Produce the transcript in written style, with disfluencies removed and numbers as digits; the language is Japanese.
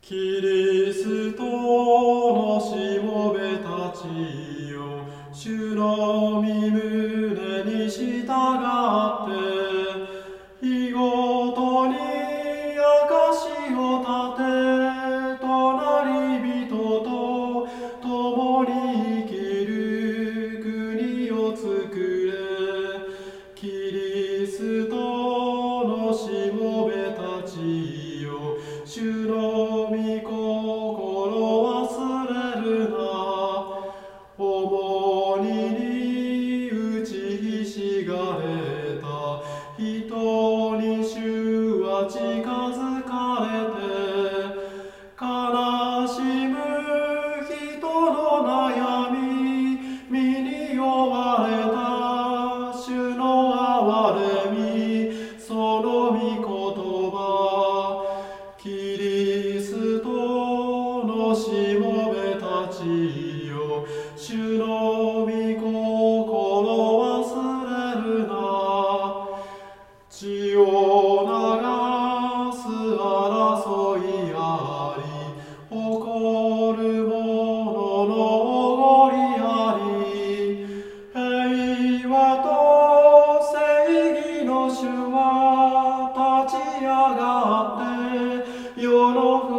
キリストのしもべたちよ、主の御胸に従って、日ごとに証を立て、隣人と共に生きる国を作れ。キリストのしもべたちよ、主の御心忘れるな。重荷に打ちひしがれた人に主は近づかれて、悲しむ人の悩み身に負われた主の憐れみ、その御言葉。キリストのしもべたちよ、主の御心忘れるな。血を流す争いあり、誇る者のおごりあり、平和と正義の主は立ち上がって世の